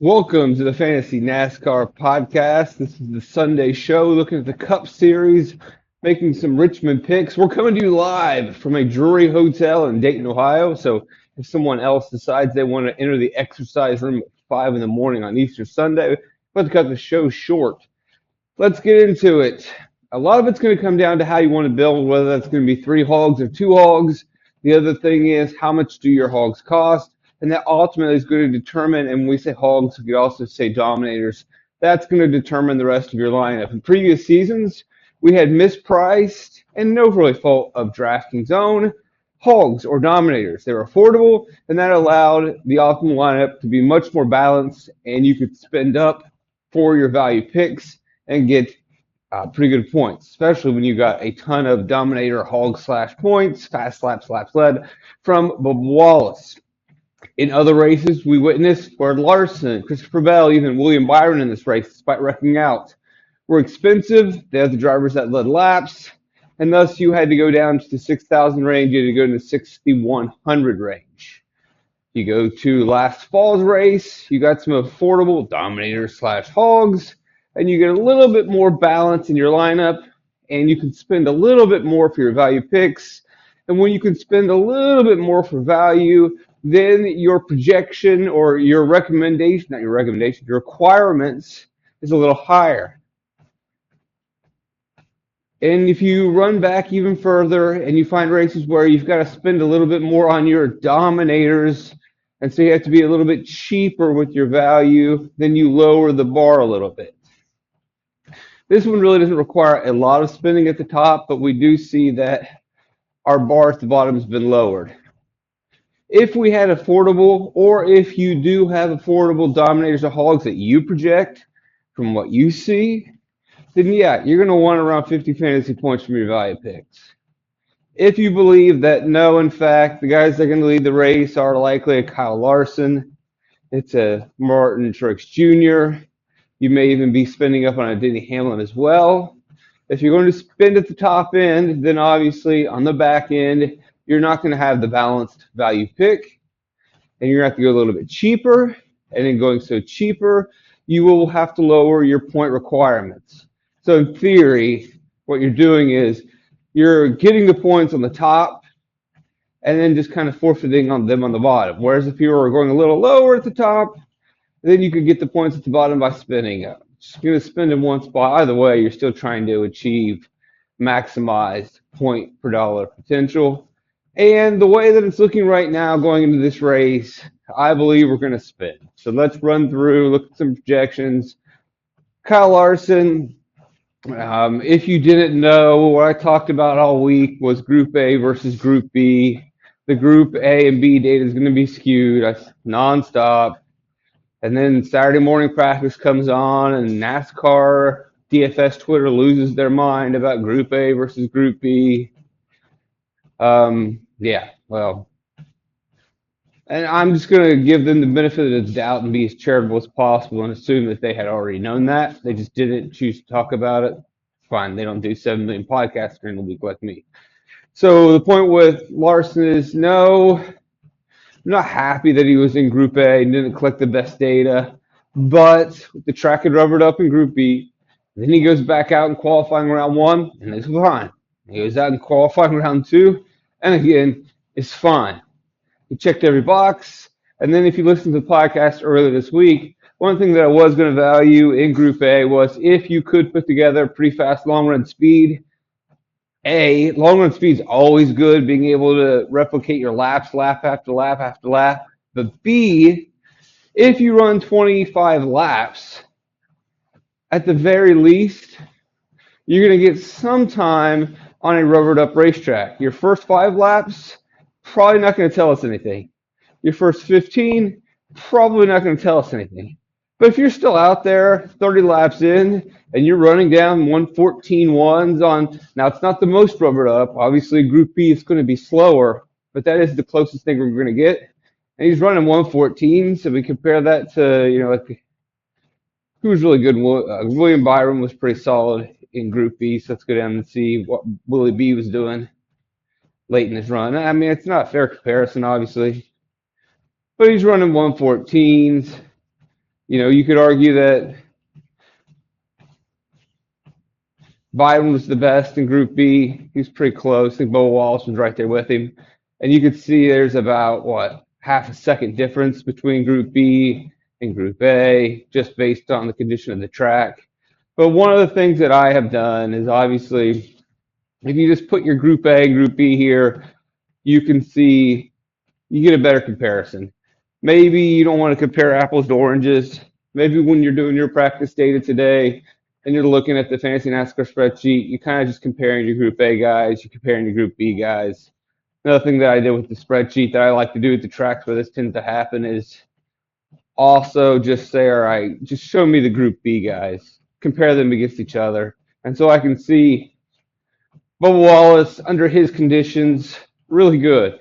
Welcome to the Fantasy NASCAR podcast. This is the Sunday show looking at the Cup Series, making some Richmond picks. We're coming to you live from a Drury Hotel in Dayton, Ohio. So if someone else decides they want to enter the exercise room at 5 in the morning on Easter Sunday, let's cut the show short. Let's get into it. A lot of it's going to come down to how you want to build, whether that's going to be 3 hogs or 2 hogs. The other thing is, how much do your hogs cost? And that ultimately is going to determine, and when we say hogs, we could also say dominators. That's going to determine the rest of your lineup. In previous seasons, we had mispriced, and no really fault of DraftKings own, hogs or dominators. They were affordable, and that allowed the optimal lineup to be much more balanced, and you could spend up for your value picks and get pretty good points, especially when you got a ton of dominator hog slash points, fast slap slaps led from Bubba Wallace. In other races, we witnessed Ford Larson, Christopher Bell, even William Byron in this race, despite wrecking out. Were expensive. They had the drivers that led laps, and thus you had to go down to the 6,000 range. You had to go to the 6,100 range. You go to last fall's race, you got some affordable dominators slash hogs, and you get a little bit more balance in your lineup, and you can spend a little bit more for your value picks. And when you can spend a little bit more for value, then your projection or your recommendation, not your recommendation, your requirements is a little higher. And if you run back even further and you find races where you've got to spend a little bit more on your dominators, and so you have to be a little bit cheaper with your value, then you lower the bar a little bit. This one really doesn't require a lot of spending at the top, but we do see that our bar at the bottom has been lowered. If we had affordable, or if you do have affordable dominators or hogs that you project from what you see, then yeah, you're going to want around 50 fantasy points from your value picks. If you believe that no, in fact, the guys that are going to lead the race are likely a Kyle Larson, it's a Martin Truex Jr., you may even be spending up on a Denny Hamlin as well. If you're going to spend at the top end, then obviously on the back end, you're not going to have the balanced value pick, and you're going to have to go a little bit cheaper. And in going so cheaper, you will have to lower your point requirements. So in theory, what you're doing is you're getting the points on the top and then just kind of forfeiting on them on the bottom. Whereas if you were going a little lower at the top, then you could get the points at the bottom by spending up. Just going to spend in one spot. Either way, you're still trying to achieve maximized point per dollar potential. And the way that it's looking right now going into this race, I believe we're going to spend. So let's run through, look at some projections. Kyle Larson, if you didn't know, what I talked about all week was Group A versus Group B. The Group A and B data is going to be skewed nonstop. And then Saturday morning practice comes on, and NASCAR DFS Twitter loses their mind about Group A versus Group B. Well, and I'm just going to give them the benefit of the doubt and be as charitable as possible and assume that they had already known that. They just didn't choose to talk about it. Fine, they don't do 7 million podcasts during the week like me. So the point with Larson is no, I'm not happy that he was in Group A and didn't collect the best data, but the track had rubbered up in Group B. Then he goes back out in qualifying round 1, and it's fine. He goes out in qualifying round 2, and again, it's fine. He checked every box. And then if you listen to the podcast earlier this week, one thing that I was going to value in Group A was if you could put together pretty fast long run speed. A, long run speed is always good, being able to replicate your laps, lap after lap after lap. But B, if you run 25 laps, at the very least, you're going to get some time on a rubbered up racetrack. Your first 5 laps, probably not going to tell us anything. Your first 15, probably not going to tell us anything. But if you're still out there 30 laps in and you're running down 114.1s on, now it's not the most rubbered up. Obviously, Group B is going to be slower, but that is the closest thing we're going to get. And he's running 114, so we compare that to, like, who was really good? William Byron was pretty solid in Group B, so let's go down and see what Willie B was doing late in his run. I mean, it's not a fair comparison, obviously, but he's running 114s. You could argue that Byron was the best in Group B. He was pretty close. I think Bo Wallace was right there with him. And you could see there's about, what, half a second difference between Group B and Group A, just based on the condition of the track. But one of the things that I have done is obviously, if you just put your Group A and Group B here, you can see you get a better comparison. Maybe you don't want to compare apples to oranges. Maybe when you're doing your practice data today and you're looking at the Fantasy NASCAR spreadsheet, you're kind of just comparing your Group A guys, you're comparing your Group B guys. Another thing that I did with the spreadsheet that I like to do at the tracks where this tends to happen is also just say, all right, just show me the Group B guys, compare them against each other. And so I can see Bubba Wallace under his conditions, really good.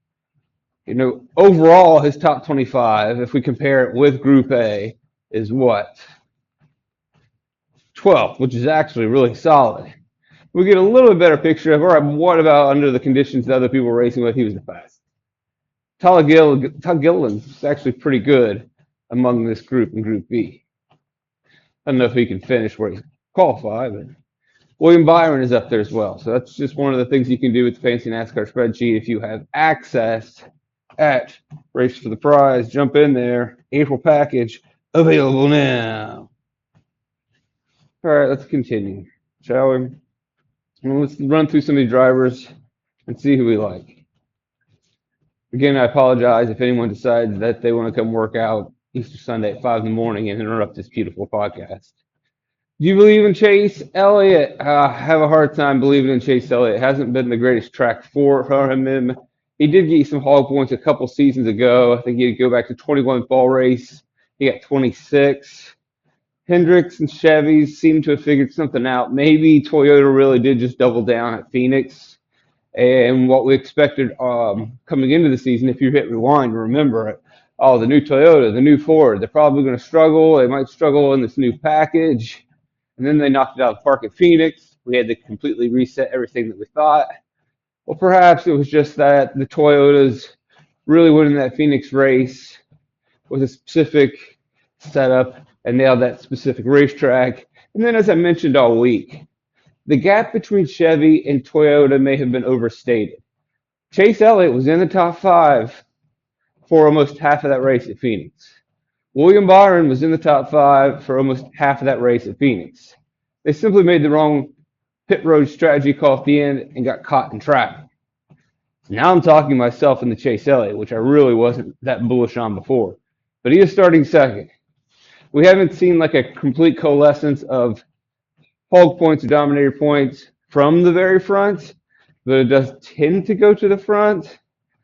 Overall, his top 25, if we compare it with Group A, is what? 12th, which is actually really solid. We get a little bit better picture of, all right, what about under the conditions that other people were racing with? He was the best. Todd Gilliland is actually pretty good among this group in Group B. I don't know if he can finish where he's qualified, but William Byron is up there as well. So that's just one of the things you can do with the Fantasy NASCAR spreadsheet if you have access at Race for the Prize. Jump in there. April package available now. All right, let's continue, shall we? Well, let's run through some of these drivers and see who we like. Again, I apologize if anyone decides that they want to come work out Easter Sunday at 5 in the morning and interrupt this beautiful podcast. Do you believe in Chase Elliott? I have a hard time believing in Chase Elliott. It hasn't been the greatest track for him. He did get some hog points a couple seasons ago. I think he'd go back to 21 fall race. He got 26. Hendricks and Chevys seem to have figured something out. Maybe Toyota really did just double down at Phoenix. And what we expected coming into the season, if you hit rewind, remember it. Oh, the new Toyota, the new Ford, they're probably going to struggle. They might struggle in this new package. And then they knocked it out of the park at Phoenix. We had to completely reset everything that we thought. Well, perhaps it was just that the Toyotas really winning that Phoenix race with a specific setup and nailed that specific racetrack. And then, as I mentioned all week, the gap between Chevy and Toyota may have been overstated. Chase Elliott was in the top 5 for almost half of that race at Phoenix. William Byron was in the top 5 for almost half of that race at Phoenix. They simply made the wrong pit road strategy call at the end and got caught in traffic. Now I'm talking myself in the Chase Elliott, which I really wasn't that bullish on before. But he is starting second. We haven't seen like a complete coalescence of hog points or dominator points from the very front, but it does tend to go to the front.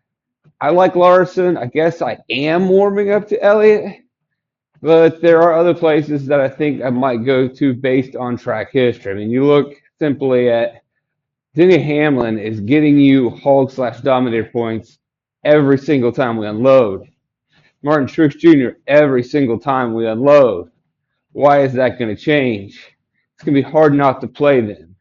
I like Larson. I guess I am warming up to Elliott, but there are other places that I think I might go to based on track history. I mean, you look simply at Denny Hamlin is getting you hog/dominator points every single time we unload. Martin Truex Jr. every single time we unload. Why is that going to change? It's going to be hard not to play them.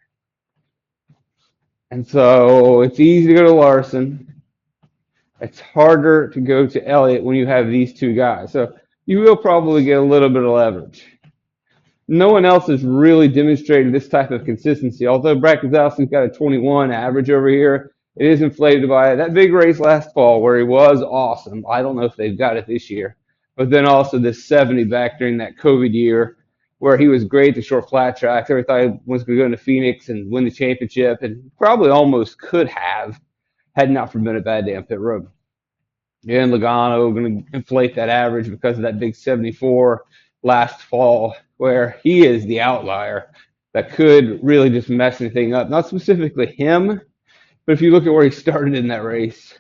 And so it's easy to go to Larson. It's harder to go to Elliott when you have these two guys. So you will probably get a little bit of leverage. No one else has really demonstrated this type of consistency. Although Brad Keselowski's got a 21 average over here, it is inflated by that big race last fall where he was awesome. I don't know if they've got it this year. But then also this 70 back during that COVID year where he was great at short flat tracks. Everybody thought he was going to go into Phoenix and win the championship, and probably almost could have had not been a bad day on pit road. And Logano going to inflate that average because of that big 74 last fall where he is the outlier that could really just mess anything up. Not specifically him, but if you look at where he started in that race,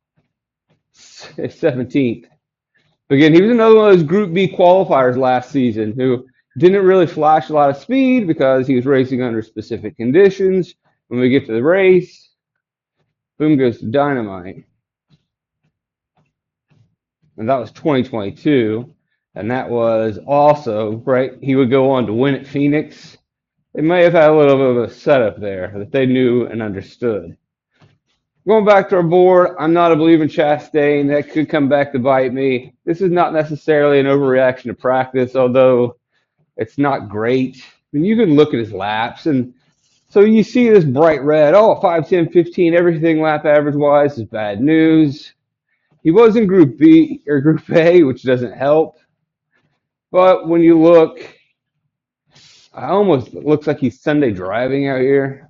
17th. But again, he was another one of those Group B qualifiers last season who didn't really flash a lot of speed because he was racing under specific conditions. When we get to the race, boom goes to dynamite. And that was 2022. And that was also, right, he would go on to win at Phoenix. They may have had a little bit of a setup there that they knew and understood. Going back to our board, I'm not a believer in Chastain. That could come back to bite me. This is not necessarily an overreaction to practice, although it's not great. I mean, you can look at his laps, and so you see this bright red, oh, 5, 10, 15, everything lap average wise is bad news. He was in Group B or Group A, which doesn't help. But when you look, I almost looks like he's Sunday driving out here.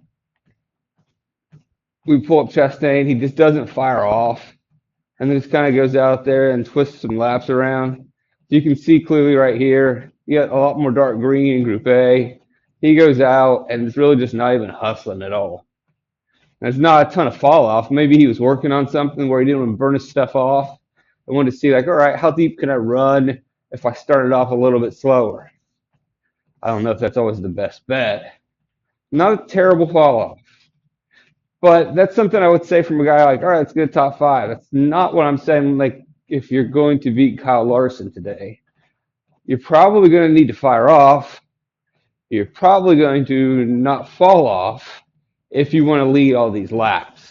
We pull up Chastain, he just doesn't fire off, and then just kind of goes out there and twists some laps around. You can see clearly right here, you got a lot more dark green in Group A. He goes out and it's really just not even hustling at all. There's not a ton of fall off. Maybe he was working on something where he didn't want to burn his stuff off. I wanted to see, like, all right, how deep can I run if I started off a little bit slower? I don't know if that's always the best bet. Not a terrible fall off. But that's something I would say from a guy like, all right, let's get a top five. That's not what I'm saying. Like, if you're going to beat Kyle Larson today, you're probably going to need to fire off. You're probably going to not fall off if you want to lead all these laps.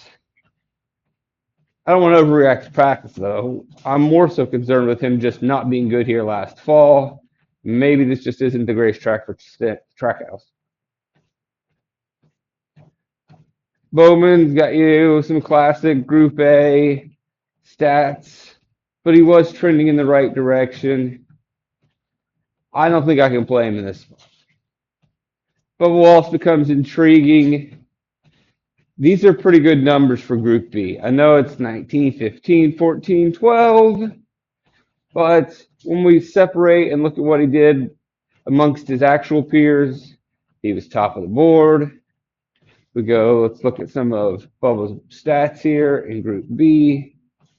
I don't want to overreact to practice, though. I'm more so concerned with him just not being good here last fall. Maybe this just isn't the greatest track for Trackhouse. Bowman's got you some classic Group A stats, but he was trending in the right direction. I don't think I can play him in this spot. Bubba Wallace becomes intriguing. These are pretty good numbers for Group B. I know it's 19, 15, 14, 12, but when we separate and look at what he did amongst his actual peers, he was top of the board. Let's look at some of Bubba's stats here in Group B.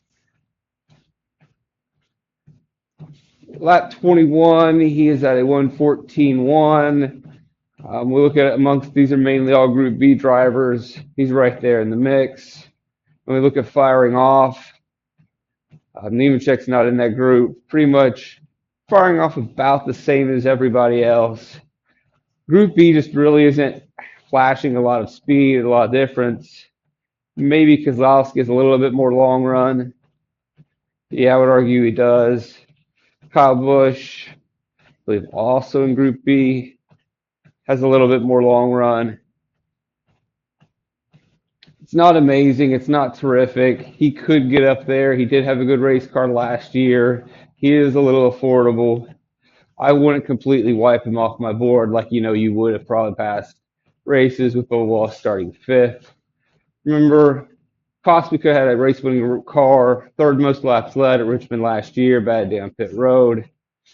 Lap 21, he is at a 1:14.1. We look at it amongst, these are mainly all Group B drivers. He's right there in the mix. When we look at firing off, Nemechek's not in that group. Pretty much firing off about the same as everybody else. Group B just really isn't flashing a lot of speed, a lot of difference. Maybe Kozlowski is a little bit more long run. Yeah, I would argue he does. Kyle Busch, I believe also in Group B, has a little bit more long run. It's not amazing. It's not terrific. He could get up there. He did have a good race car last year. He is a little affordable. I wouldn't completely wipe him off my board like you would have probably past races with Bubba Wallace starting fifth. Remember, Cosmica had a race-winning car, third most laps led at Richmond last year, bad day on pit road.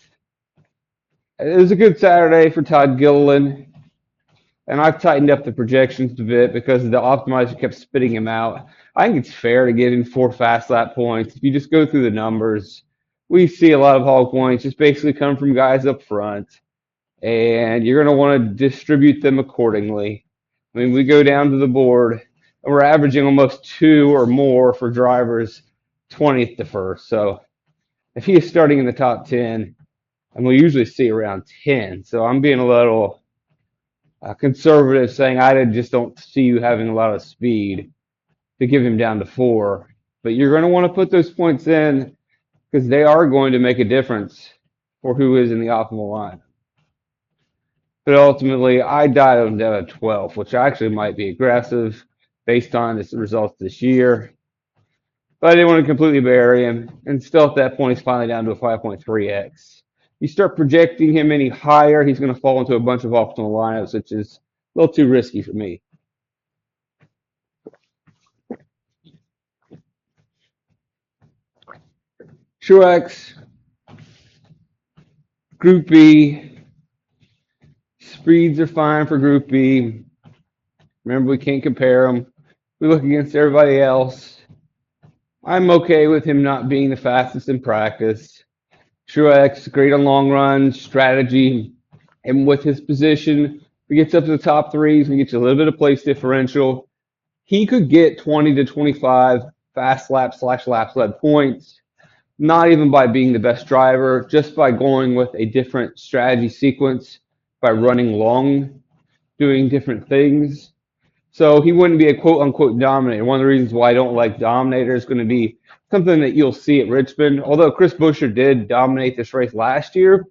It was a good Saturday for Todd Gilliland, and I've tightened up the projections a bit because the optimizer kept spitting him out. I think it's fair to give him 4 fast lap points. If you just go through the numbers, we see a lot of hog points just basically come from guys up front, and you're going to want to distribute them accordingly. I mean, we go down to the board, and we're averaging almost 2 or more for drivers 20th to first. So if he is starting in the top 10, and we usually see around 10, so I'm being a little conservative, saying I just don't see you having a lot of speed to give him down to 4. But you're going to want to put those points in because they are going to make a difference for who is in the optimal line. But ultimately, I dialed him down at 12, which actually might be aggressive based on his results this year. But I didn't want to completely bury him. And still at that point, he's finally down to a 5.3x. You start projecting him any higher, he's going to fall into a bunch of optimal lineups, which is a little too risky for me. Truex, Group B. Speeds are fine for Group B. Remember, we can't compare them. We look against everybody else. I'm okay with him not being the fastest in practice. Truex, great on long runs, strategy, and with his position, if he gets up to the top 3, he's going to get you a little bit of place differential. He could get 20 to 25 fast laps/laps led points, not even by being the best driver, just by going with a different strategy sequence, by running long, doing different things. So he wouldn't be a quote unquote dominator. One of the reasons why I don't like dominator is going to be something that you'll see at Richmond. Although Chris Buescher did dominate this race last year,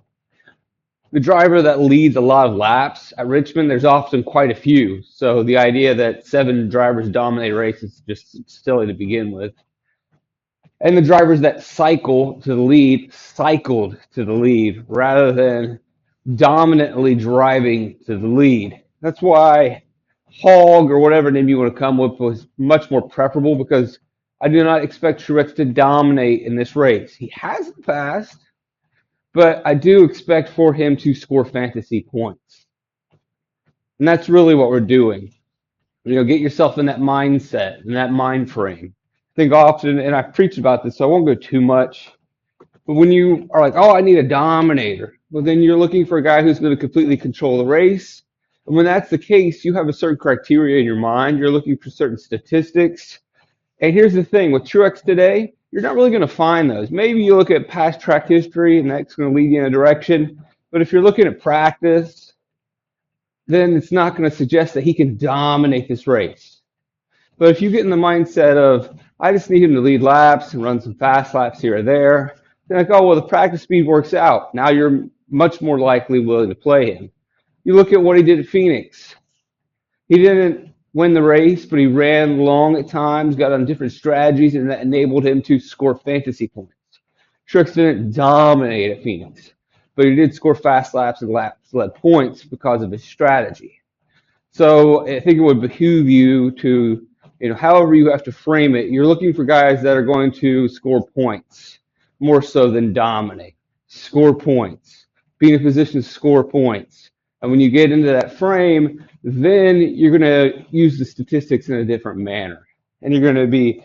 the driver that leads a lot of laps at Richmond, there's often quite a few. So the idea that 7 drivers dominate a race is just silly to begin with. And the drivers that cycle to the lead cycled to the lead rather than dominantly driving to the lead. That's why Hog or whatever name you want to come with was much more preferable because I do not expect Truex to dominate in this race. He has in the past, but I do expect for him to score fantasy points. And that's really what we're doing. Get yourself in that mindset, in that mind frame. I think often, and I've preached about this, so I won't go too much. But when you are like, oh, I need a dominator, well, then you're looking for a guy who's going to completely control the race. And when that's the case, you have a certain criteria in your mind. You're looking for certain statistics. And here's the thing with Truex today, you're not really going to find those. Maybe you look at past track history, and that's going to lead you in a direction. But if you're looking at practice, then it's not going to suggest that he can dominate this race. But if you get in the mindset of, I just need him to lead laps and run some fast laps here or there, then like, oh, well, the practice speed works out. Now you're much more likely willing to play him. You look at what he did at Phoenix. He didn't win the race, but he ran long at times, got on different strategies, and that enabled him to score fantasy points. Truex didn't dominate at Phoenix, but he did score fast laps and laps led points because of his strategy. So I think it would behoove you to, however you have to frame it, you're looking for guys that are going to score points more so than dominate. Score points. Be in a position to score points. And when you get into that frame, then you're going to use the statistics in a different manner. And you're going to be,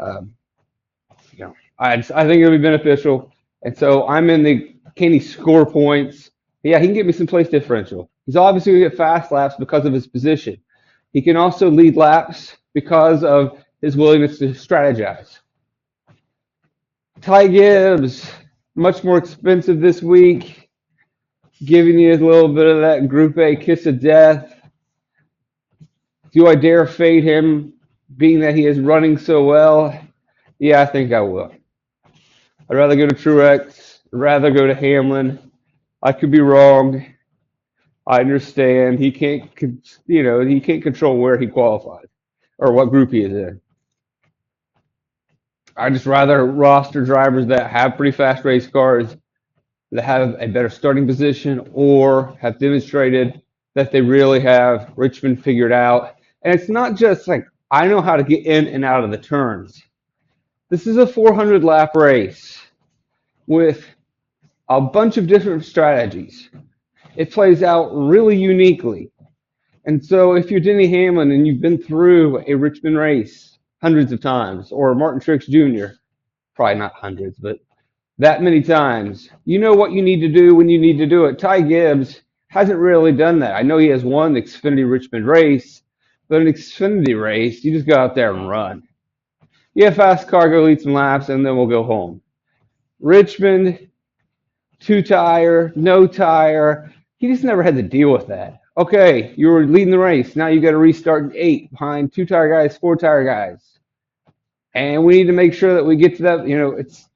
I think it'll be beneficial. And so I'm in the, can he score points? Yeah, he can get me some place differential. He's obviously going to get fast laps because of his position. He can also lead laps because of his willingness to strategize. Ty Gibbs, much more expensive this week, giving you a little bit of that Group A kiss of death. Do I dare fade him, being that he is running so well? Yeah, I think I will. I'd rather go to Truex. I'd rather go to Hamlin. I could be wrong. I understand he can't, he can't control where he qualifies or what group he is in. I just rather roster drivers that have pretty fast race cars, that have a better starting position, or have demonstrated that they really have Richmond figured out. And it's not just like I know how to get in and out of the turns. This is a 400 lap race with a bunch of different strategies. It plays out really uniquely. And so if you're Denny Hamlin and you've been through a Richmond race hundreds of times, or Martin Truex Jr., probably not hundreds, but that many times, you know what you need to do when you need to do it. Ty Gibbs hasn't really done that. I know he has won the Xfinity Richmond race, but an Xfinity race, you just go out there and run. Yeah, fast car, go lead some laps, and then we'll go home. Richmond, 2-tire, no tire. He just never had to deal with that. Okay, you were leading the race. Now you got to restart in 8 behind 2-tire guys, 4-tire guys. And we need to make sure that we get to that. It's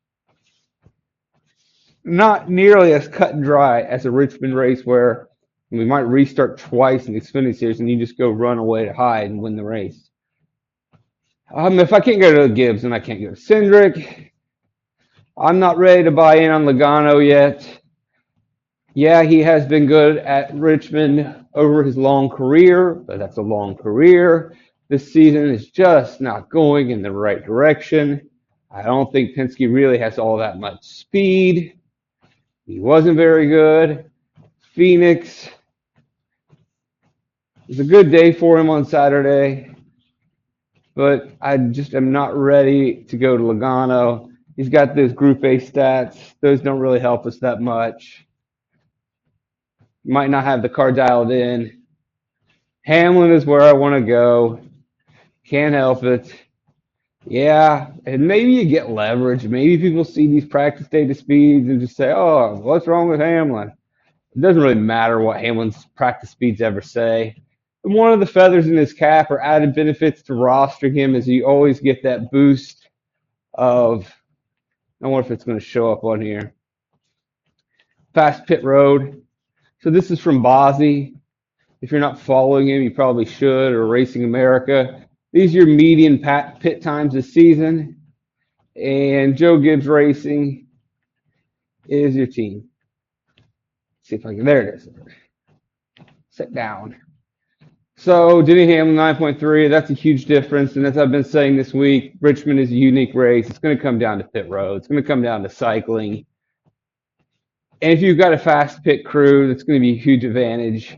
not nearly as cut and dry as a Richmond race where we might restart twice in the Xfinity Series and you just go run away to hide and win the race. If I can't go to Gibbs, then I can't go to Cindric. I'm not ready to buy in on Logano yet. Yeah, he has been good at Richmond over his long career, but that's a long career. This season is just not going in the right direction. I don't think Penske really has all that much speed. He wasn't very good. Phoenix, it was a good day for him on Saturday, but I just am not ready to go to Logano. He's got those Group A stats. Those don't really help us that much. Might not have the car dialed in. Hamlin is where I want to go. Can't help it. Yeah, and maybe you get leverage. Maybe people see these practice data speeds and just say, oh, what's wrong with Hamlin? It doesn't really matter what Hamlin's practice speeds ever say. And one of the feathers in his cap or added benefits to rostering him is you always get that boost of, I wonder if it's going to show up on here, Fast Pit Road. So this is from Bozzy. If you're not following him, you probably should, or Racing America. These are your median pit times this season. And Joe Gibbs Racing is your team. Let's see if I can, there it is. Sit down. So Denny Hamlin 9.3, that's a huge difference. And as I've been saying this week, Richmond is a unique race. It's going to come down to pit road. It's going to come down to cycling. And if you've got a fast pit crew, that's going to be a huge advantage.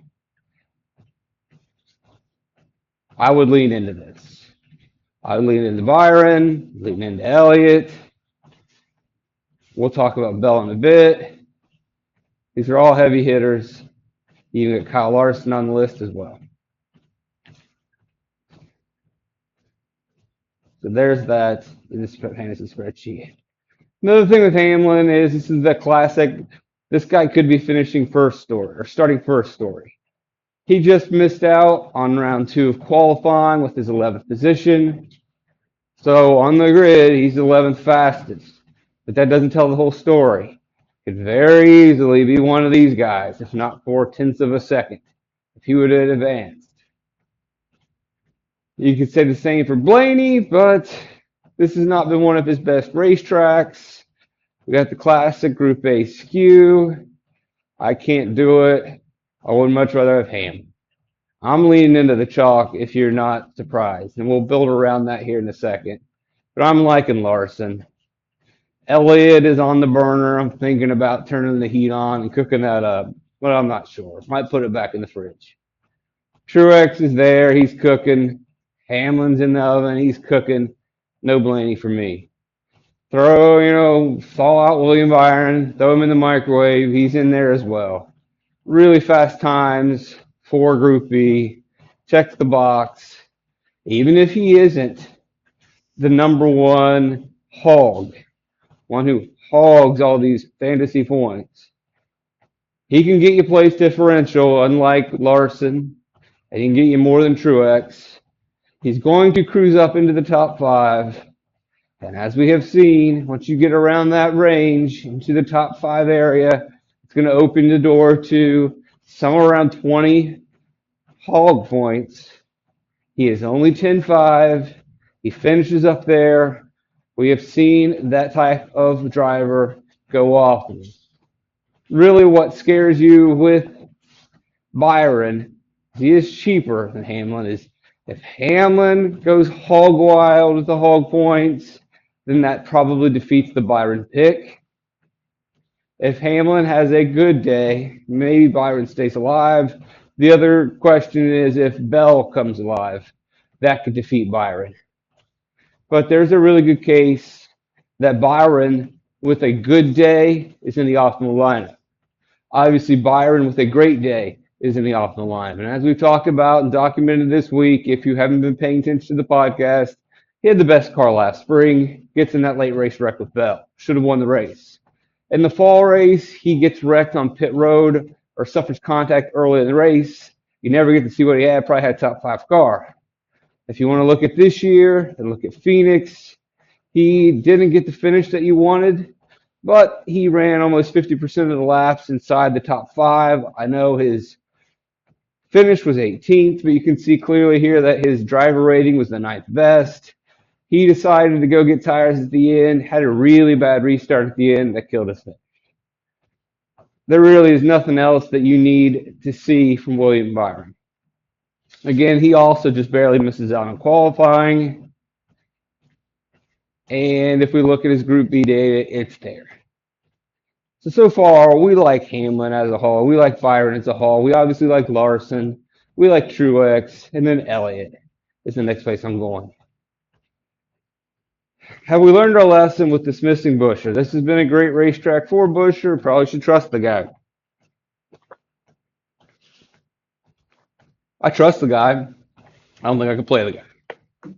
I would lean into this. I would lean into Byron, lean into Elliott. We'll talk about Bell in a bit. These are all heavy hitters. You can get Kyle Larson on the list as well. So there's that in this fantasy spreadsheet. Another thing with Hamlin is this is the classic. This guy could be finishing first story or starting first story. He just missed out on round 2 of qualifying with his 11th position. So on the grid, he's 11th fastest. But that doesn't tell the whole story. Could very easily be one of these guys, if not 4/10 of a second, if he would have advanced. You could say the same for Blaney, but this has not been one of his best racetracks. We got the classic Group A skew. I can't do it. I would much rather have Ham. I'm leaning into the chalk if you're not surprised, and we'll build around that here in a second. But I'm liking Larson. Elliott is on the burner. I'm thinking about turning the heat on and cooking that up, but I'm not sure. Might put it back in the fridge. Truex is there. He's cooking. Hamlin's in the oven. He's cooking. No Blaney for me. Thaw out William Byron. Throw him in the microwave. He's in there as well. Really fast times for Group B. Checks the box. Even if he isn't the number one hog, one who hogs all these fantasy points, he can get you place differential, unlike Larson, and he can get you more than Truex. He's going to cruise up into the top 5. And as we have seen, once you get around that range into the top 5 area, it's going to open the door to somewhere around 20 hog points. He is only 10.5. He finishes up there. We have seen that type of driver go off. Really what scares you with Byron, he is cheaper than Hamlin, is if Hamlin goes hog wild with the hog points, then that probably defeats the Byron pick. If Hamlin has a good day, maybe Byron stays alive. The other question is if Bell comes alive, that could defeat Byron. But there's a really good case that Byron, with a good day, is in the optimal lineup. Obviously, Byron, with a great day, is in the optimal lineup. And as we've talked about and documented this week, if you haven't been paying attention to the podcast, he had the best car last spring, gets in that late race wreck with Bell. Should have won the race. In the fall race, he gets wrecked on pit road or suffers contact early in the race. You never get to see what he had. Probably had a top 5 car. If you want to look at this year and look at Phoenix, he didn't get the finish that you wanted, but he ran almost 50% of the laps inside the top 5. I know his finish was 18th, but you can see clearly here that his driver rating was the 9th best. He decided to go get tires at the end, had a really bad restart at the end that killed his finish. There really is nothing else that you need to see from William Byron. Again, he also just barely misses out on qualifying. And if we look at his Group B data, it's there. So far, we like Hamlin as a whole. We like Byron as a whole. We obviously like Larson. We like Truex. And then Elliott is the next place I'm going. Have we learned our lesson with dismissing Buescher? This has been a great racetrack for Buescher. Probably should trust the guy. I trust the guy. I don't think I can play the guy.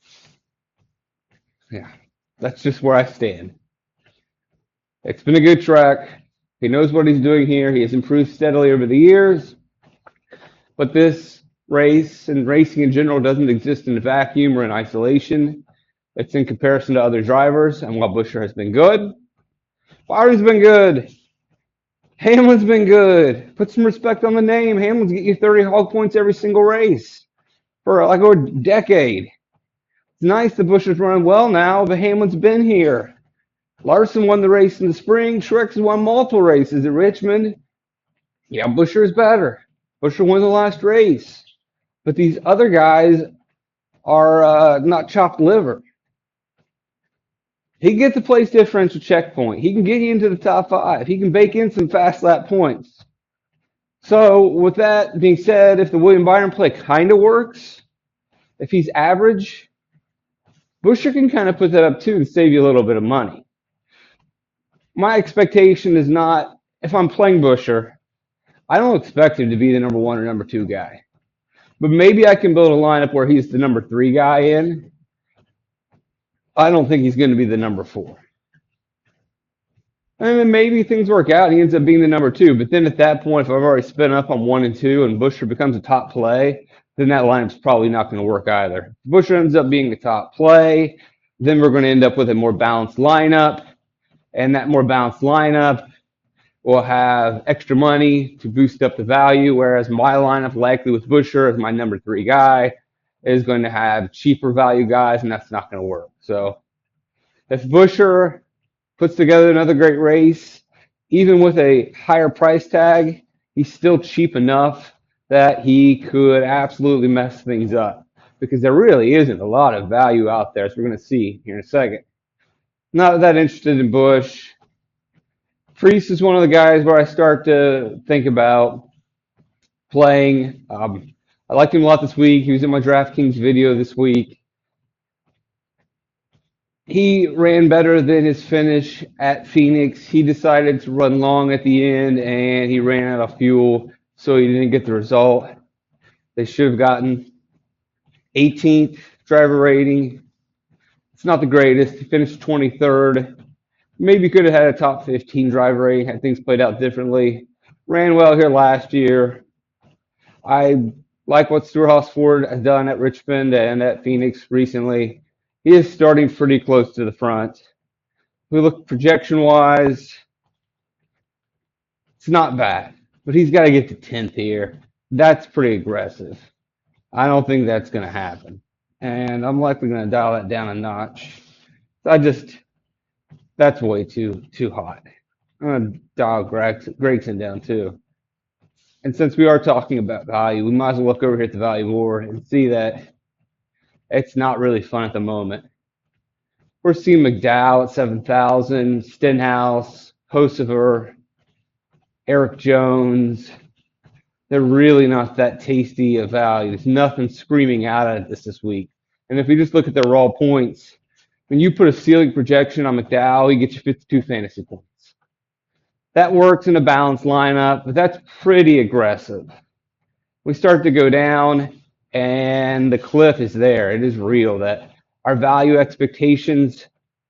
Yeah, that's just where I stand. It's been a good track. He knows what he's doing here. He has improved steadily over the years. But this race, and racing in general doesn't exist in a vacuum or in isolation. It's in comparison to other drivers, and while Buescher has been good, Byron's been good. Hamlin's been good. Put some respect on the name. Hamlin's get you 30 hog points every single race for like a decade. It's nice that Buescher's running well now, but Hamlin's been here. Larson won the race in the spring. Truex has won multiple races at Richmond. Yeah, Buescher is better. Buescher won the last race. But these other guys are not chopped liver. He can get the place differential checkpoint. He can get you into the top 5. He can bake in some fast lap points. So with that being said, if the William Byron play kind of works, if he's average, Buescher can kind of put that up too and save you a little bit of money. My expectation is not, if I'm playing Buescher, I don't expect him to be the number 1 or number 2 guy. But maybe I can build a lineup where he's the number 3 guy in. I don't think he's going to be the number 4. And then maybe things work out and he ends up being the number 2. But then at that point, if I've already spent up on 1 and 2 and Buescher becomes a top play, then that lineup's probably not going to work either. If Buescher ends up being a top play, then we're going to end up with a more balanced lineup. And that more balanced lineup will have extra money to boost up the value, whereas my lineup, likely with Buescher as my number 3 guy, is going to have cheaper value guys, and that's not going to work. So if Buescher puts together another great race, even with a higher price tag, he's still cheap enough that he could absolutely mess things up, because there really isn't a lot of value out there, as we're going to see here in a second. Not that interested in Busch. Preece is one of the guys where I start to think about playing. I liked him a lot this week. He was in my DraftKings video this week. He ran better than his finish at Phoenix. He decided to run long at the end, and he ran out of fuel, so he didn't get the result they should have gotten. 18th driver rating. It's not the greatest. He finished 23rd. Maybe could have had a top 15 driver rating had things played out differently. Ran well here last year. I like what Stewart-Haas Ford has done at Richmond and at Phoenix recently. He is starting pretty close to the front. If we look projection-wise, it's not bad, but he's got to get to 10th here. That's pretty aggressive. I don't think that's going to happen, and I'm likely going to dial that down a notch. That's way too hot. I'm going to dial Gragson down too. And since we are talking about value, we might as well look over here at the value board and see that it's not really fun at the moment. We're seeing McDowell at 7,000, Stenhouse, Hocevar, Eric Jones. They're really not that tasty of value. There's nothing screaming out at this week. And if we just look at their raw points, when you put a ceiling projection on McDowell, he gets you 52 fantasy points. That works in a balanced lineup, but that's pretty aggressive. We start to go down, and the cliff is there. It is real that our value expectations,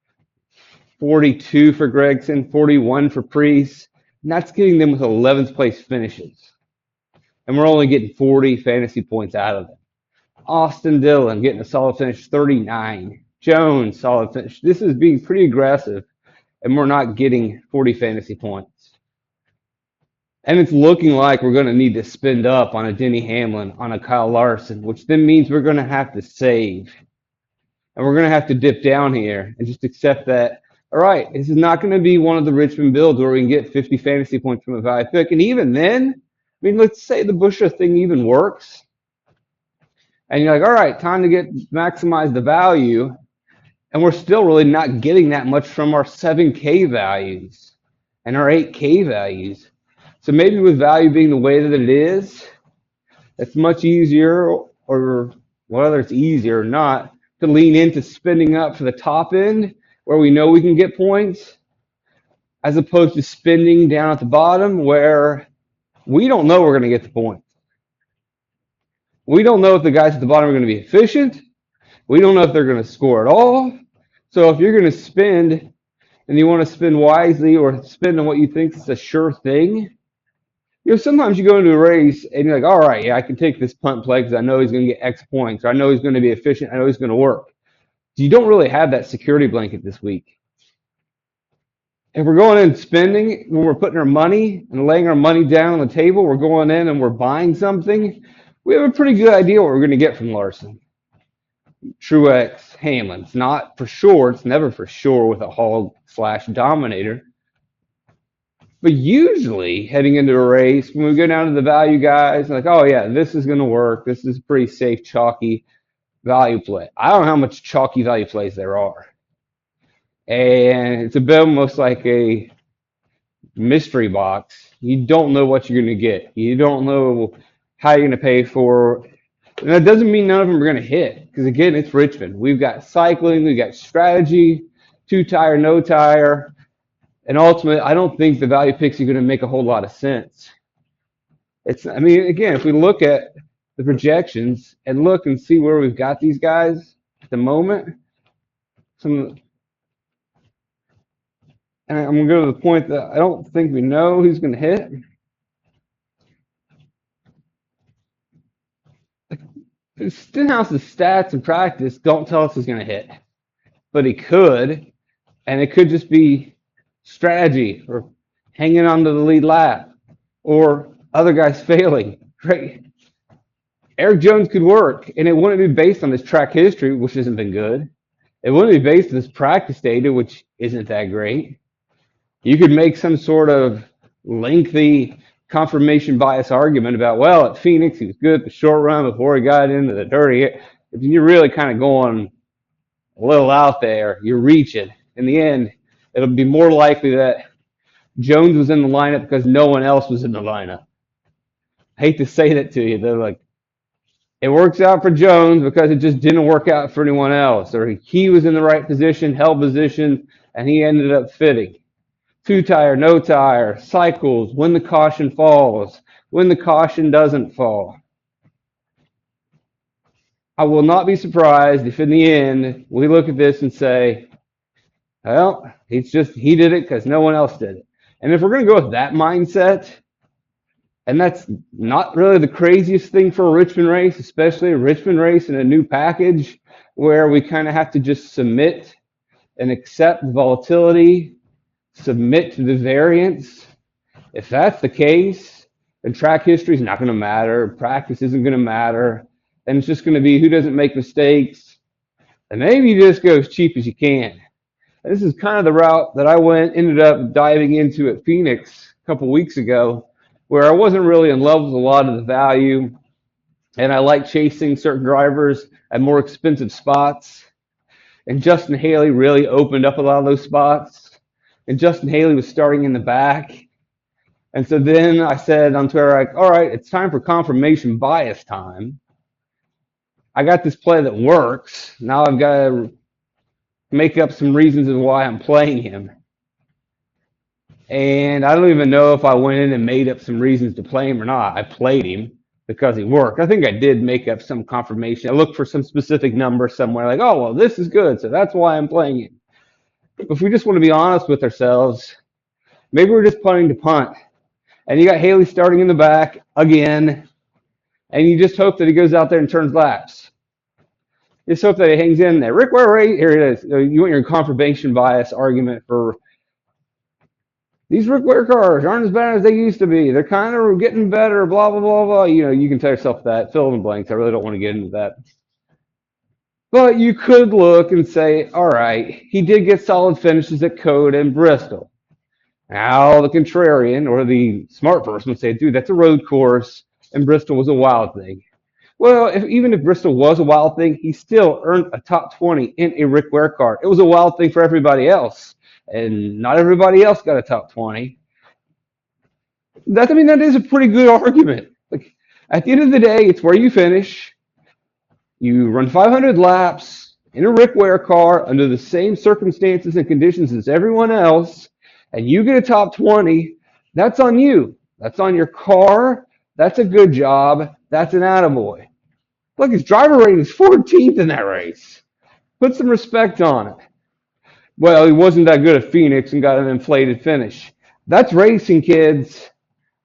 42 for Gragson, 41 for Preece, and that's getting them with 11th place finishes. And we're only getting 40 fantasy points out of them. Austin Dillon getting a solid finish, 39. Jones, solid finish. This is being pretty aggressive, and we're not getting 40 fantasy points. And it's looking like we're going to need to spend up on a Denny Hamlin, on a Kyle Larson, which then means we're going to have to save. And we're going to have to dip down here and just accept that, all right, this is not going to be one of the Richmond builds where we can get 50 fantasy points from a value pick. And even then, I mean, let's say the Buescher thing even works. And you're like, all right, time to maximize the value. And we're still really not getting that much from our 7K values and our 8K values. So maybe with value being the way that it is, it's much easier, or whether it's easier or not, to lean into spending up for the top end where we know we can get points, as opposed to spending down at the bottom where we don't know we're going to get the points. We don't know if the guys at the bottom are going to be efficient. We don't know if they're going to score at all. So if you're going to spend and you want to spend wisely or spend on what you think is a sure thing, Sometimes you go into a race and you're like, all right, yeah, I can take this punt play because I know he's going to get X points, or I know he's going to be efficient, I know he's going to work. You don't really have that security blanket this week. If we're going in spending, when we're putting our money and laying our money down on the table, we're going in and we're buying something, we have a pretty good idea what we're going to get from Larson. Truex, Hamlin. It's not for sure. It's never for sure with a hog/dominator. But usually heading into a race, when we go down to the value guys, like, oh yeah, this is going to work. This is a pretty safe, chalky value play. I don't know how much chalky value plays there are. And it's a bit almost like a mystery box. You don't know what you're going to get. You don't know how you're going to pay for. And that doesn't mean none of them are going to hit. Because again, it's Richmond. We've got cycling, we've got strategy, 2-tire, no tire. And ultimately, I don't think the value picks are going to make a whole lot of sense. I mean, again, if we look at the projections and look and see where we've got these guys at the moment, and I'm going to go to the point that I don't think we know who's going to hit. Stenhouse's stats in practice don't tell us he's going to hit, but he could, and it could just be strategy or hanging on to the lead lap or other guys failing. Right? Eric Jones could work, and it wouldn't be based on his track history, which hasn't been good. It wouldn't be based on his practice data, which isn't that great. You could make some sort of lengthy confirmation bias argument about, well, at Phoenix, he was good at the short run before he got into the dirty. If you're really kind of going a little out there, you're reaching. In the end, it'll be more likely that Jones was in the lineup because no one else was in the lineup. I hate to say that to you. They're like, it works out for Jones because it just didn't work out for anyone else. Or he was in the right position, held position, and he ended up fitting. 2-tire, no tire, cycles, when the caution falls, when the caution doesn't fall. I will not be surprised if in the end we look at this and say, well, he did it because no one else did it. And if we're going to go with that mindset, and that's not really the craziest thing for a Richmond race, especially a Richmond race in a new package where we kind of have to just submit and accept the volatility, submit to the variance. If that's the case, then track history is not going to matter. Practice isn't going to matter. And it's just going to be who doesn't make mistakes. And maybe you just go as cheap as you can. And this is kind of the route that I ended up diving into at Phoenix a couple weeks ago, where I wasn't really in love with a lot of the value. And I like chasing certain drivers at more expensive spots. And Justin Haley really opened up a lot of those spots. And Justin Haley was starting in the back. And so then I said on Twitter, like, all right, it's time for confirmation bias time. I got this play that works. Now I've got to make up some reasons of why I'm playing him. And I don't even know if I went in and made up some reasons to play him or not. I played him because he worked. I think I did make up some confirmation. I looked for some specific number somewhere, like, oh, well, this is good, so that's why I'm playing him. If we just want to be honest with ourselves, maybe we're just punting to punt. And you got Haley starting in the back again, and you just hope that he goes out there and turns laps. You just hope that he hangs in there. Rick Ware, right here it is. You want your confirmation bias argument for these Rick Ware cars aren't as bad as they used to be. They're kind of getting better, blah, blah, blah, blah. You can tell yourself that. Fill in the blanks. I really don't want to get into that. But you could look and say, all right, he did get solid finishes at COTA and Bristol. Now the contrarian or the smart person would say, dude, that's a road course, and Bristol was a wild thing. Well, even if Bristol was a wild thing, he still earned a top 20 in a Rick Ware car. It was a wild thing for everybody else, and not everybody else got a top 20. That is a pretty good argument. Like, at the end of the day, it's where you finish. You run 500 laps in a Rick Ware car under the same circumstances and conditions as everyone else, and you get a top 20, that's on you. That's on your car. That's a good job. That's an attaboy. Look, his driver rating is 14th in that race. Put some respect on it. Well, he wasn't that good at Phoenix and got an inflated finish. That's racing, kids.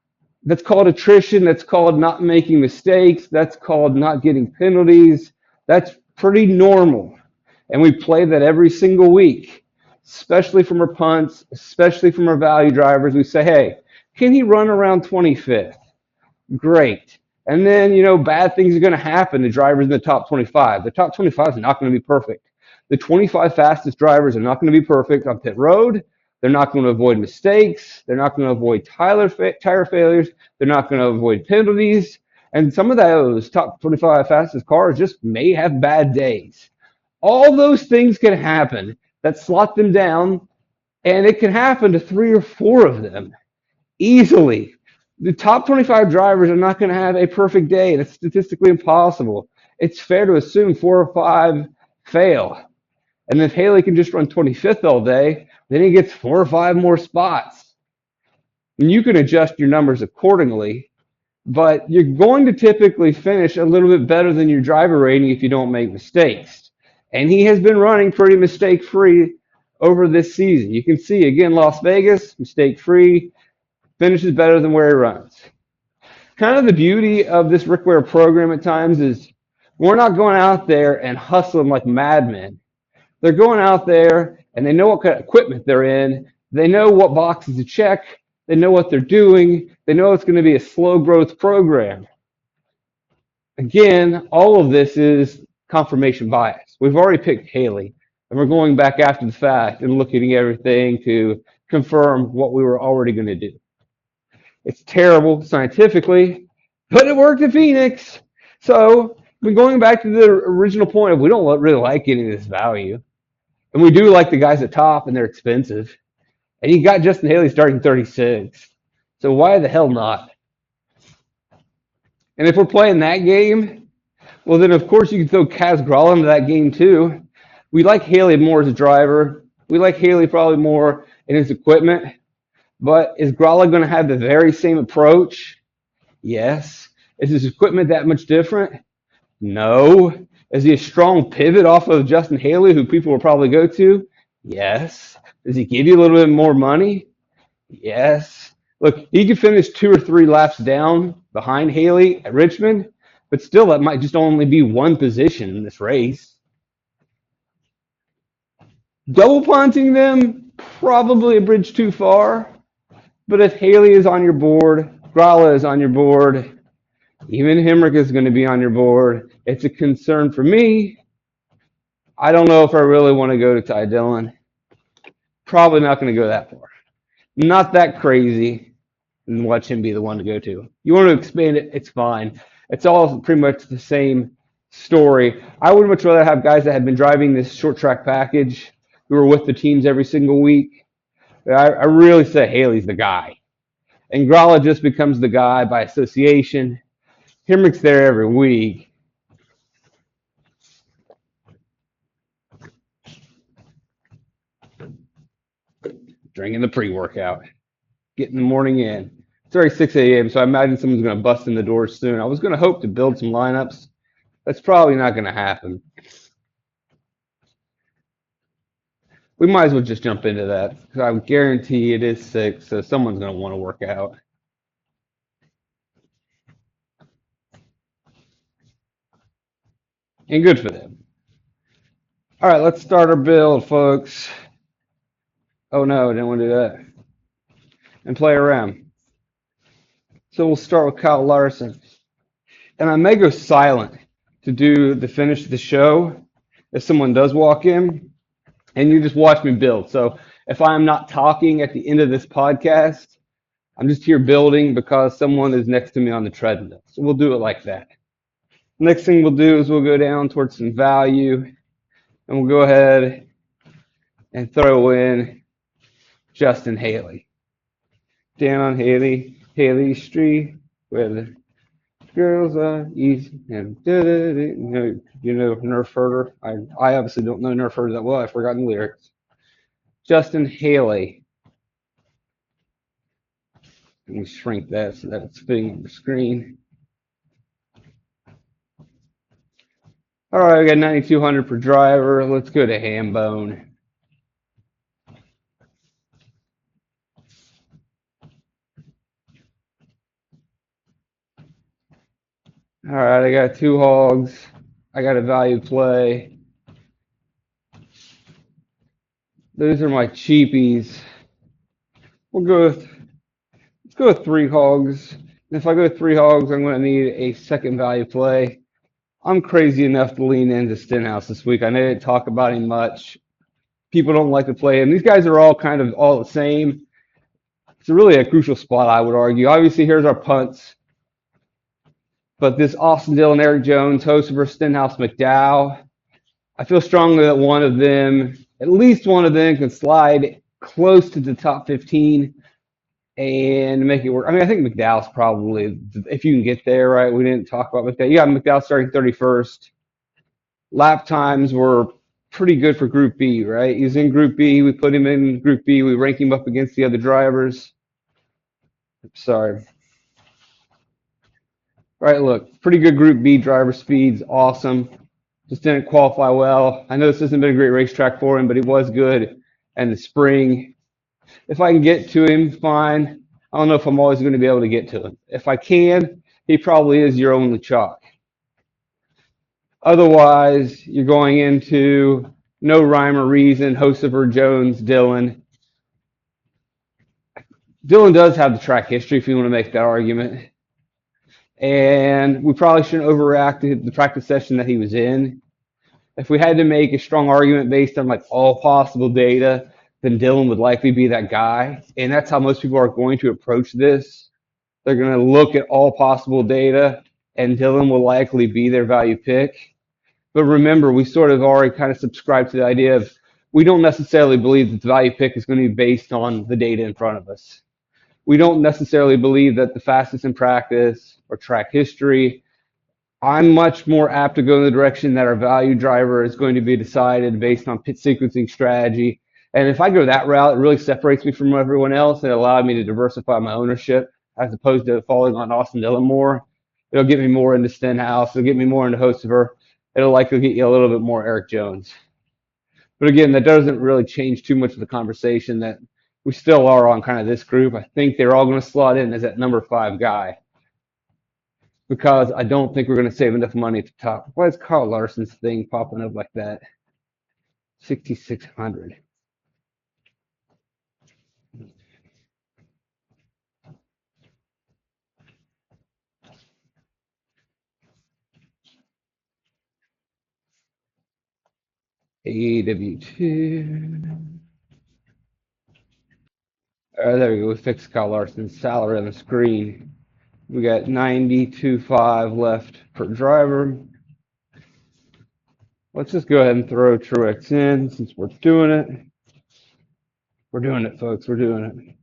That's called attrition. That's called not making mistakes. That's called not getting penalties. That's pretty normal. And we play that every single week, especially from our punts, especially from our value drivers. We say, hey, can he run around 25th? Great. And then, bad things are going to happen to drivers in the top 25. The top 25 is not going to be perfect. The 25 fastest drivers are not going to be perfect on pit road. They're not going to avoid mistakes. They're not going to avoid tire failures. They're not going to avoid penalties. And some of those top 25 fastest cars just may have bad days. All those things can happen that slot them down, and it can happen to 3 or 4 of them easily. The top 25 drivers are not going to have a perfect day. That's statistically impossible. It's fair to assume 4 or 5 fail. And if Haley can just run 25th all day, then he gets 4 or 5 more spots. And you can adjust your numbers accordingly, but you're going to typically finish a little bit better than your driver rating if you don't make mistakes. And he has been running pretty mistake-free over this season. You can see, again, Las Vegas, mistake-free, finishes better than where he runs. Kind of the beauty of this Rick Ware program at times is we're not going out there and hustling like madmen. They're going out there and they know what kind of equipment they're in. They know what boxes to check. They know what they're doing. They know it's going to be a slow growth program. Again, all of this is confirmation bias. We've already picked Haley, and we're going back after the fact and looking at everything to confirm what we were already going to do. It's terrible scientifically, but it worked at Phoenix. So we're going back to the original point of we don't really like getting this value. And we do like the guys at top, and they're expensive. And you got Justin Haley starting 36. So why the hell not? And if we're playing that game, well, then of course you can throw Kaz Grala into that game too. We like Haley more as a driver. We like Haley probably more in his equipment. But is Grala going to have the very same approach? Yes. Is his equipment that much different? No. Is he a strong pivot off of Justin Haley, who people will probably go to? Yes. Does he give you a little bit more money? Yes. Look, he could finish 2 or 3 laps down behind Haley at Richmond, but still that might just only be one position in this race. Double punting them, probably a bridge too far. But if Haley is on your board, Grala is on your board, even Hemrick is going to be on your board, it's a concern for me. I don't know if I really want to go to Ty Dillon. Probably not going to go that far. Not that crazy and watch him be the one to go to. You want to expand it, it's fine. It's all pretty much the same story. I would much rather have guys that have been driving this short track package who are with the teams every single week. I really say Haley's the guy. And Grala just becomes the guy by association. Hemrick's there every week. Drinking the pre-workout. Getting the morning in. It's already 6 a.m., so I imagine someone's going to bust in the doors soon. I was going to hope to build some lineups. That's probably not going to happen. We might as well just jump into that, because I would guarantee it is 6, so someone's going to want to work out. And good for them. All right, let's start our build, folks. Oh no, I didn't want to do that. And play around. So we'll start with Kyle Larson. And I may go silent to do the finish of the show if someone does walk in, and you just watch me build. So if I'm not talking at the end of this podcast, I'm just here building because someone is next to me on the treadmill. So we'll do it like that. Next thing we'll do is we'll go down towards some value, and we'll go ahead and throw in Justin Haley. Down on Haley Street, where the girls are easy and Nerf Herder. I obviously don't know Nerf Herder that well. I've forgotten the lyrics. Justin Haley. Let me shrink that so that it's fitting on the screen. All right, we got 9,200 per driver. Let's go to Hambone. All right, I got two hogs. I got a value play. Those are my cheapies. We'll go with let's go with three hogs. And if I go with three hogs, I'm going to need a second value play. I'm crazy enough to lean into Stenhouse this week. I know they didn't talk about him much. People don't like to play him. These guys are all kind of all the same. It's really a crucial spot, I would argue. Obviously, here's our punts. But this Austin Dillon, Eric Jones, Hosever, Stenhouse, McDowell, I feel strongly that one of them, at least one of them, can slide close to the top 15 and make it work. I mean, I think McDowell's probably, if you can get there, right? We didn't talk about McDowell. You got McDowell starting 31st. Lap times were pretty good for Group B, right? He's in Group B. We put him in Group B. We rank him up against the other drivers. Sorry. Right, look, pretty good Group B driver speeds, awesome. Just didn't qualify well. I know this hasn't been a great racetrack for him, but he was good in the spring. If I can get to him, fine. I don't know if I'm always going to be able to get to him. If I can, he probably is your only chalk. Otherwise, you're going into no rhyme or reason, Hosever, Jones, Dillon. Dillon does have the track history if you want to make that argument. And we probably shouldn't overreact to the practice session that he was in. If we had to make a strong argument based on like all possible data, then Dillon would likely be that guy. And that's how most people are going to approach this. They're going to look at all possible data, and Dillon will likely be their value pick. But remember, we sort of already kind of subscribe to the idea of we don't necessarily believe that the value pick is going to be based on the data in front of us. We don't necessarily believe that the fastest in practice or track history. I'm much more apt to go in the direction that our value driver is going to be decided based on pit sequencing strategy. And if I go that route, it really separates me from everyone else and allowed me to diversify my ownership as opposed to falling on Austin Dillon more. It'll get me more into Stenhouse. It'll get me more into Hosever. It'll likely get you a little bit more Eric Jones. But again, that doesn't really change too much of the conversation that we still are on kind of this group. I think they're all going to slot in as that number 5 guy because I don't think we're going to save enough money at the top. Why is Carl Larson's thing popping up like that? 6,600. AW2. There we go. We fixed Kyle Larson's salary on the screen. We got 92.5 left per driver. Let's just go ahead and throw Truex in since we're doing it. We're doing it, folks. We're doing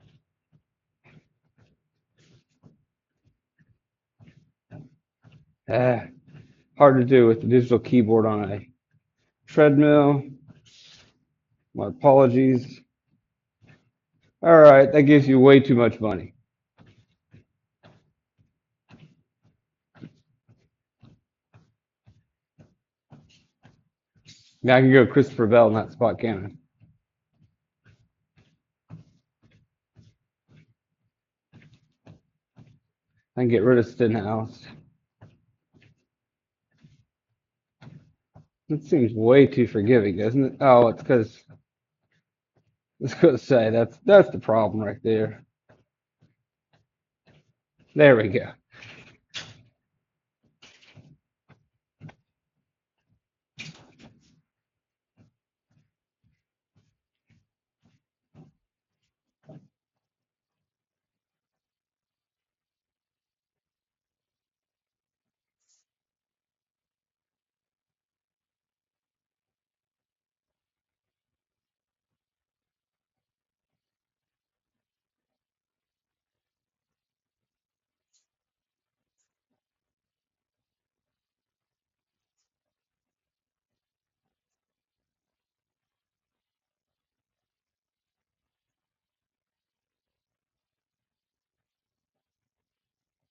it. Hard to do with the digital keyboard on a treadmill. My apologies. All right, that gives you way too much money. Now I can go Christopher Bell in that spot, can't I can get rid of Stenhouse. It seems way too forgiving, doesn't it? Oh, it's because I was going to say that's the problem right there. There we go.